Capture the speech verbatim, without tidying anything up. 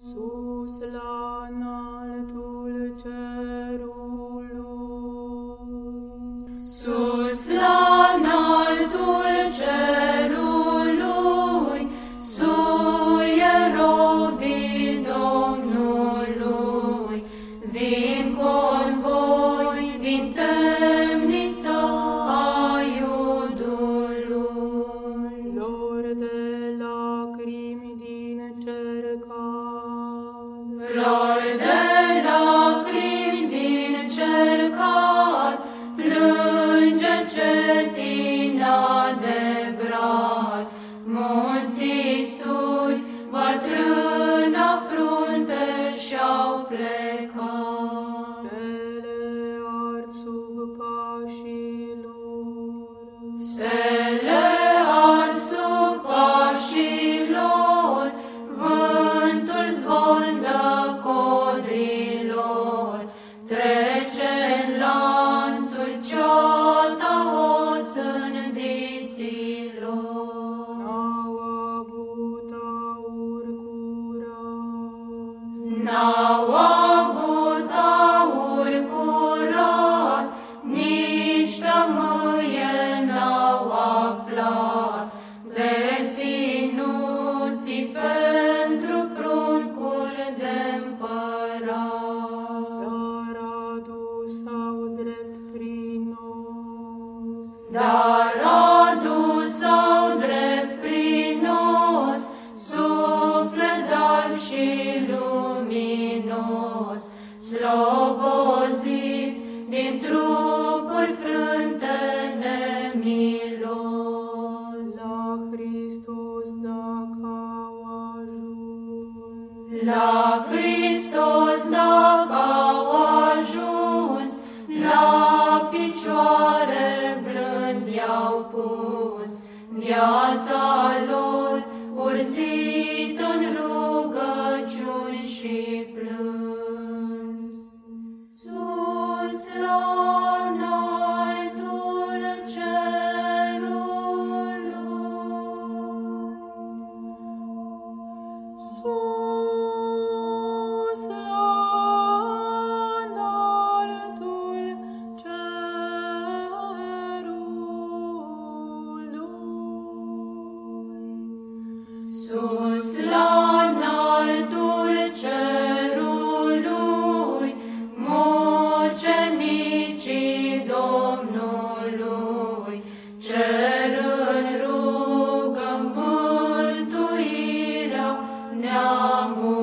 sus la înaltul cerului, sus la înaltul cerului, suie robii Domnului, vin convoi din temnița Aiudului. flori de lacrimi din cercat, Flori de lacrimi din cercat, plânge cetina de brad. Munții suri, bătrâna frunte și-au plecat. stele ard sub pașii lor, Stele ard sub pașii lor, vântul zvondă codrilor, trece în lanțul ceata osândiților. n-au avut aur curat, N-au avut aur curat, nici tămâie n-au aflat, deținuții pentru pruncul de-mpărat. dar adus-au drept prinos, Dar adus-au drept prinos, suflet alb și luminos, slobozit din trupuri frânte nemilos. la Hristos dacă au ajuns, La Hristos dacă au ajuns, la picioare blând i-au pus, viața lor urzit în rugăciuni și plâns. Sus la înaltul cerului, sus la înaltul cerului, sus la înaltul cerului, mucenicii Domnului, cer în rugă mântuirea neamului.